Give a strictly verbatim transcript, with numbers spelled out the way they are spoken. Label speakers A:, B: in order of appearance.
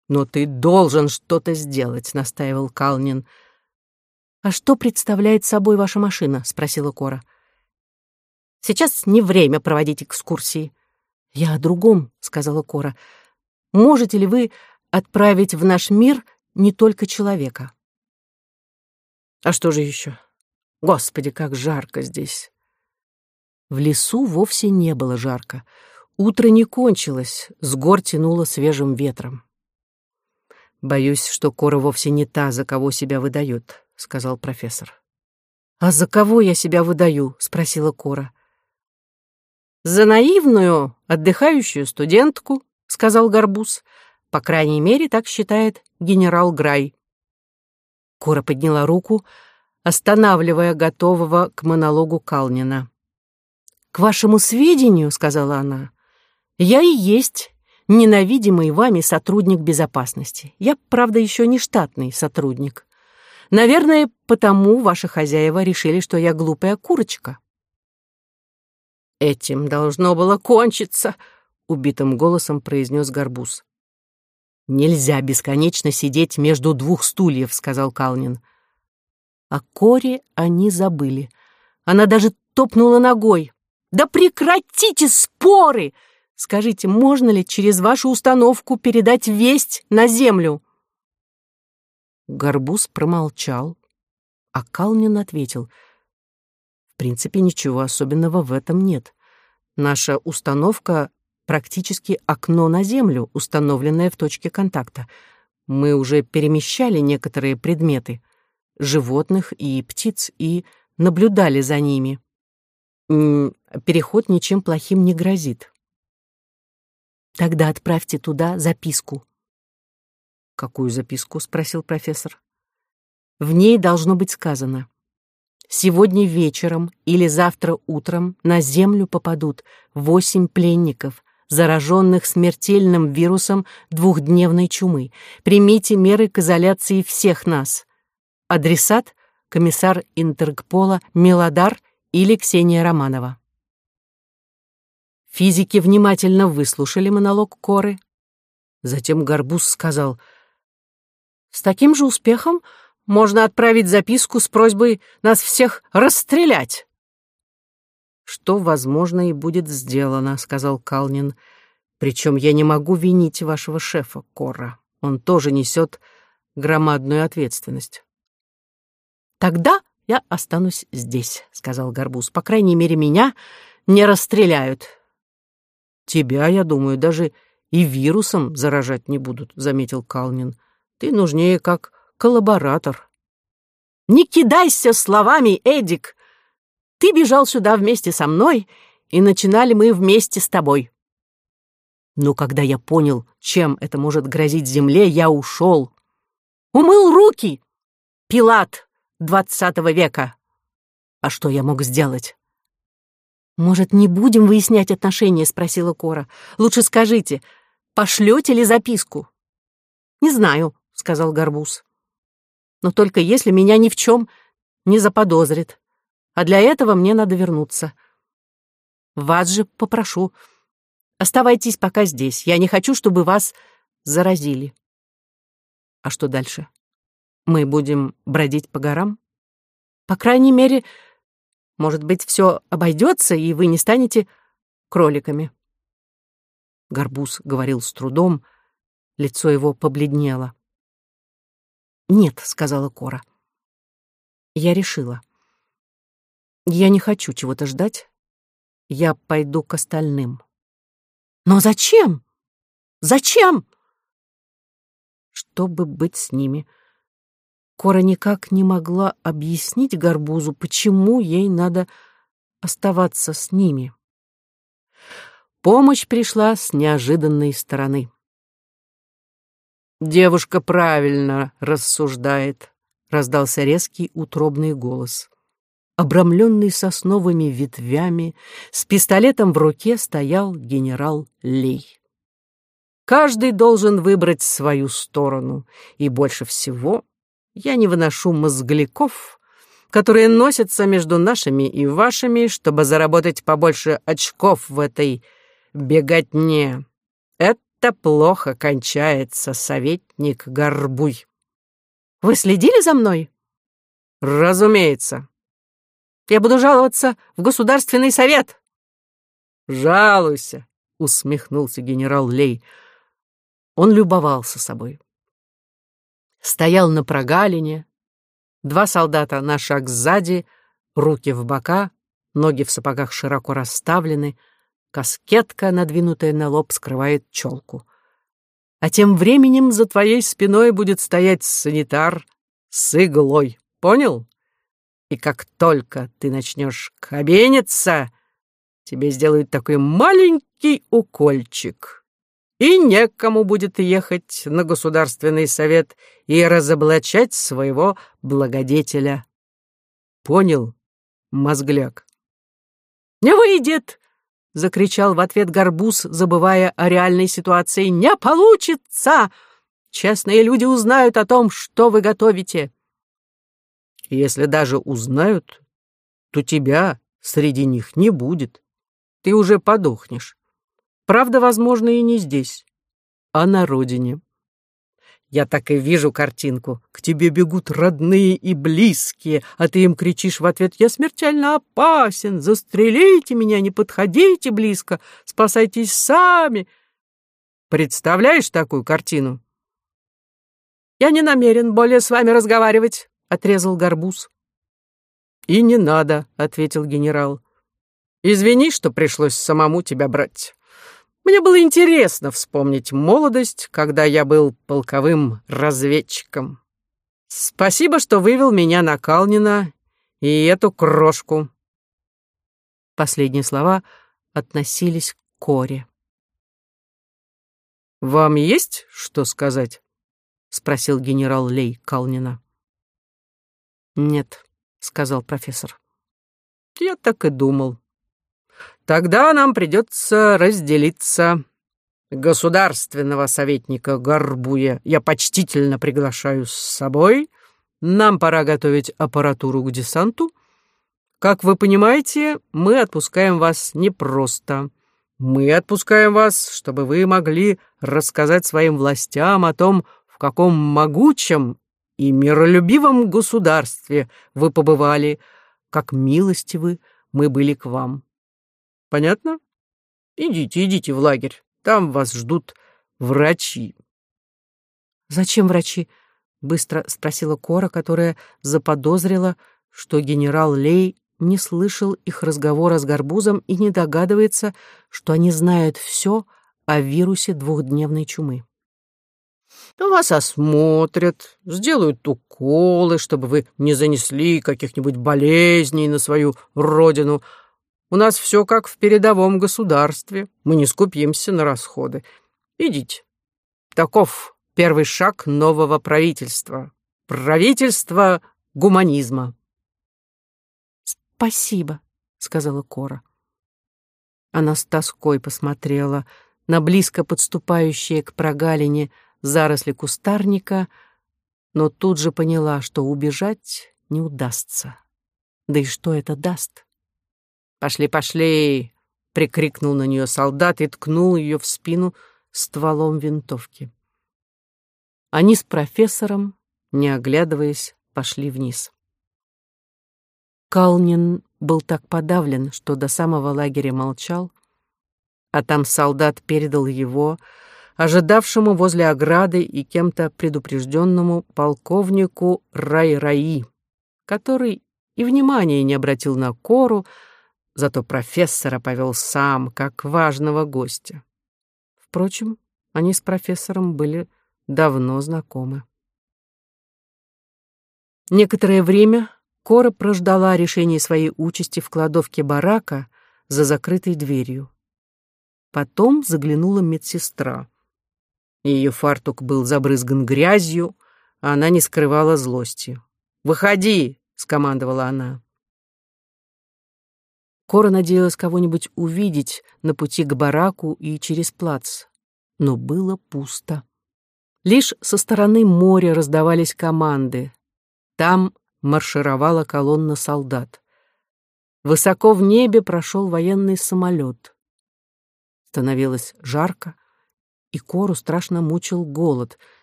A: «Но ты должен что-то сделать», — настаивал Калнин. «А что представляет собой ваша машина?» — спросила Кора. «Сейчас не время проводить экскурсии». «Я о другом», — сказала Кора. «Можете ли вы отправить в наш мир не только человека?» «А что же еще? Господи, как жарко здесь!» В лесу вовсе не было жарко. Утро не кончилось, с гор тянуло свежим ветром. «Боюсь, что Кора вовсе не та, за кого себя выдает», — сказал профессор. «А за кого я себя выдаю?» — спросила Кора. «За наивную, отдыхающую студентку», — сказал Горбуз. «По крайней мере, так считает генерал Грай». Кора подняла руку, останавливая готового к монологу Калнина. «К вашему сведению, — сказала она, — я и есть ненавидимый вами сотрудник безопасности. Я, правда, еще не штатный сотрудник. Наверное, потому ваши хозяева решили, что я глупая курочка». «Этим должно было кончиться», — убитым голосом произнес Горбуз. «Нельзя бесконечно сидеть между двух стульев», — сказал Калнин. О Коре они забыли. Она даже топнула ногой. «Да прекратите споры! Скажите, можно ли через вашу установку передать весть на Землю?» Горбуз промолчал, а Калнин ответил: «В принципе, ничего особенного в этом нет. Наша установка практически окно на Землю, установленное в точке контакта. Мы уже перемещали некоторые предметы, животных и птиц, и наблюдали за ними. Переход ничем плохим не грозит». «Тогда отправьте туда записку». «Какую записку?» — спросил профессор. «В ней должно быть сказано: сегодня вечером или завтра утром на Землю попадут восемь пленников, зараженных смертельным вирусом двухдневной чумы. Примите меры к изоляции всех нас. Адресат — комиссар Интергпола Мелодар или Ксения Романова». Физики внимательно выслушали монолог Коры. Затем Горбуз сказал: «С таким же успехом можно отправить записку с просьбой нас всех расстрелять». «Что, возможно, и будет сделано», — сказал Калнин. «Причем я не могу винить вашего шефа, Кора. Он тоже несет громадную ответственность». «Тогда я останусь здесь», — сказал Горбуз. «По крайней мере, меня не расстреляют». «Тебя, я думаю, даже и вирусом заражать не будут», — заметил Калнин. «Ты нужнее как коллаборатор». «Не кидайся словами, Эдик! Ты бежал сюда вместе со мной, и начинали мы вместе с тобой. Но когда я понял, чем это может грозить Земле, я ушел. Умыл руки! Пилат двадцатого века! А что я мог сделать?» «Может, не будем выяснять отношения?» — спросила Кора. «Лучше скажите, пошлете ли записку?» «Не знаю», — сказал Горбуз. «Но только если меня ни в чем не заподозрит. А для этого мне надо вернуться. Вас же попрошу, оставайтесь пока здесь. Я не хочу, чтобы вас заразили». «А что дальше? Мы будем бродить по горам?» «По крайней мере, может быть, все обойдется, и вы не станете кроликами». Горбуз говорил с трудом, лицо его побледнело. «Нет», — сказала Кора. «Я решила. Я не хочу чего-то ждать. Я пойду к остальным». «Но зачем? Зачем?» «Чтобы быть с ними». Кора никак не могла объяснить Горбузу, почему ей надо оставаться с ними. Помощь пришла с неожиданной стороны. «Девушка правильно рассуждает», — раздался резкий утробный голос. Обрамленный сосновыми ветвями, с пистолетом в руке стоял генерал Лей. «Каждый должен выбрать свою сторону, и больше всего я не выношу мозгляков, которые носятся между нашими и вашими, чтобы заработать побольше очков в этой беготне. Это это плохо кончается, советник Горбуй. Вы следили за мной? Разумеется. Я буду жаловаться в Государственный совет. Жалуйся, усмехнулся генерал Лей. Он любовался собой. Стоял на прогалине, два солдата на шаг сзади, руки в бока, ноги в сапогах широко расставлены, каскетка, надвинутая на лоб, скрывает челку. А тем временем за твоей спиной будет стоять санитар с иглой, понял? И как только ты начнешь кабениться, тебе сделают такой маленький укольчик, и некому будет ехать на Государственный совет и разоблачать своего благодетеля. Понял, мозгляк? «Не выйдет!» — закричал в ответ Горбуз, забывая о реальной ситуации. «Не получится! Честные люди узнают о том, что вы готовите». «Если даже узнают, то тебя среди них не будет. Ты уже подохнешь. Правда, возможно, и не здесь, а на родине. Я так и вижу картинку. К тебе бегут родные и близкие, а ты им кричишь в ответ: «Я смертельно опасен! Застрелите меня, не подходите близко! Спасайтесь сами!» Представляешь такую картину? «Я не намерен более с вами разговаривать», — отрезал Горбуз. «И не надо», — ответил генерал. «Извини, что пришлось самому тебя брать. Мне было интересно вспомнить молодость, когда я был полковым разведчиком. Спасибо, что вывел меня на Калнина и эту крошку». Последние слова относились к Коре. «Вам есть что сказать?» — спросил генерал Лей Калнина. «Нет», — сказал профессор. «Я так и думал. Тогда нам придется разделиться. Государственного советника Горбуя я почтительно приглашаю с собой. Нам пора готовить аппаратуру к десанту. Как вы понимаете, мы отпускаем вас не просто. Мы отпускаем вас, чтобы вы могли рассказать своим властям о том, в каком могучем и миролюбивом государстве вы побывали, как милостивы мы были к вам. Понятно? Идите, идите в лагерь. Там вас ждут врачи». «Зачем врачи?» — быстро спросила Кора, которая заподозрила, что генерал Лей не слышал их разговора с Горбузом и не догадывается, что они знают все о вирусе двухдневной чумы. «Вас осмотрят, сделают уколы, чтобы вы не занесли каких-нибудь болезней на свою родину. У нас все как в передовом государстве. Мы не скупимся на расходы. Идите. Таков первый шаг нового правительства. Правительство гуманизма». «Спасибо», — сказала Кора. Она с тоской посмотрела на близко подступающие к прогалине заросли кустарника, но тут же поняла, что убежать не удастся. Да и что это даст? «Пошли, пошли!» — прикрикнул на нее солдат и ткнул ее в спину стволом винтовки. Они с профессором, не оглядываясь, пошли вниз. Калнин был так подавлен, что до самого лагеря молчал, а там солдат передал его ожидавшему возле ограды и кем-то предупрежденному полковнику Рай-Раи, который и внимания не обратил на Кору, зато профессора повел сам, как важного гостя. Впрочем, они с профессором были давно знакомы. Некоторое время Кора прождала решение своей участи в кладовке барака за закрытой дверью. Потом заглянула медсестра. Ее фартук был забрызган грязью, а она не скрывала злости. «Выходи!» — скомандовала она. Кора надеялась кого-нибудь увидеть на пути к бараку и через плац, но было пусто. Лишь со стороны моря раздавались команды. Там маршировала колонна солдат. Высоко в небе прошел военный самолет. Становилось жарко, и Кору страшно мучил голод.